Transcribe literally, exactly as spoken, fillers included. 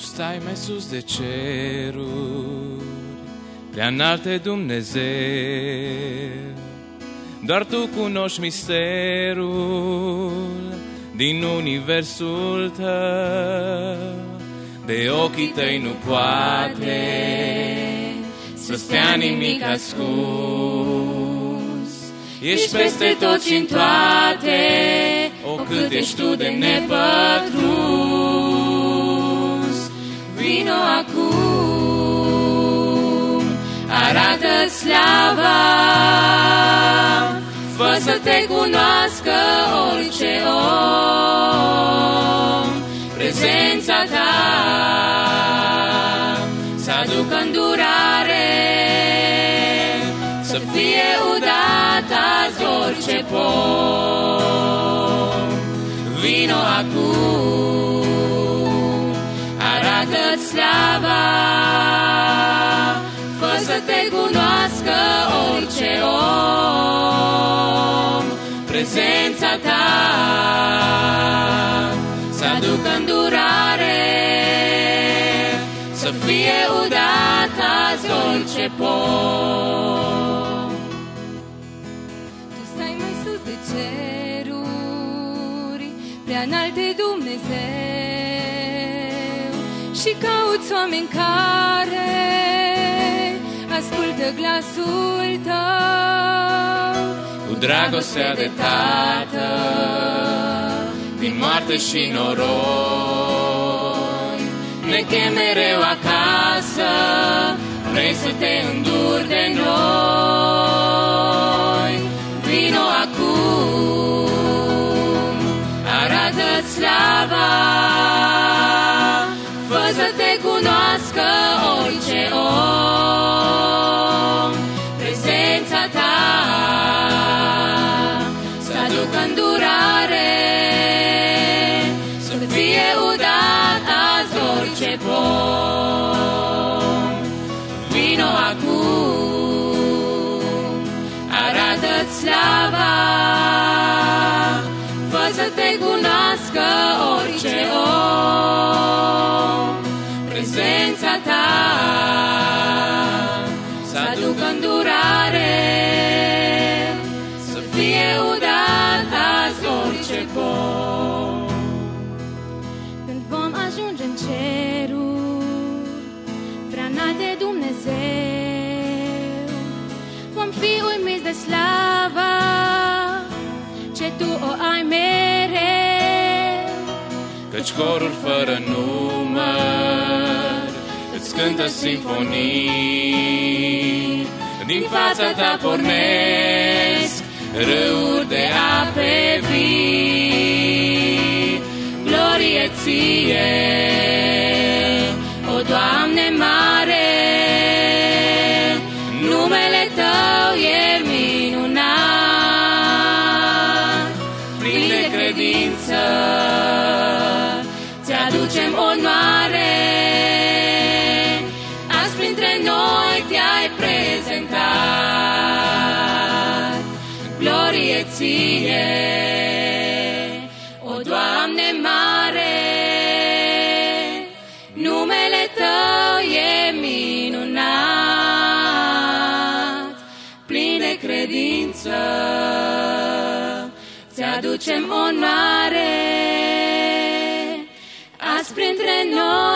stai mai sus de ceruri, prea înalte Dumnezeu. Doar Tu cunoști misterul din universul Tău. De ochii Tăi nu poate să stea nimic ascuns. Ești peste tot și în toate, o cât ești Tu de nepătruns. Vino acum, arată slava, fă să Te cunoască orice om. Prezența Ta să aducă îndurare, să fie udat azi orice pom. Vino acum, arată-ți slava, fă să Te cunoască orice om. Prezența Ta să aducă îndurare, să fie udat azi orice pom. Tu stai mai sus de ceruri, prea înalte Dumnezeu, și cauți oameni care ascultă glasul Tău. Cu dragostea de Tată, din moarte și noroi, ne chem mereu acasă, vrei să Te înduri de noi. Vino acum, arată-ți slava, fă să Te cunoască orice om. Prezența Ta să aducă îndurare, să fie udat azi orice pom. Vino acum, arată-ți slava, fă să Te cunoască orice om. Prezența Ta să aducă îndurare, să fie udat azi orice pom. Când vom ajunge în ceruri, prea înalte Dumnezeu, vom fi uimiți de slava ce Tu o ai mereu. Căci coruri fără număr îți cântă simfonii, din fața Ta pornesc râuri de ape vii. Glorie Ție, o Doamne mare, numele Tău e minunat. Plin de credință Ți-aducem onoare, azi printre noi Te-ai prezentat. Glorie Ție, o Doamne mare, numele Tău e minunat. Plin de credință Ți-aducem onoare, azi printre noi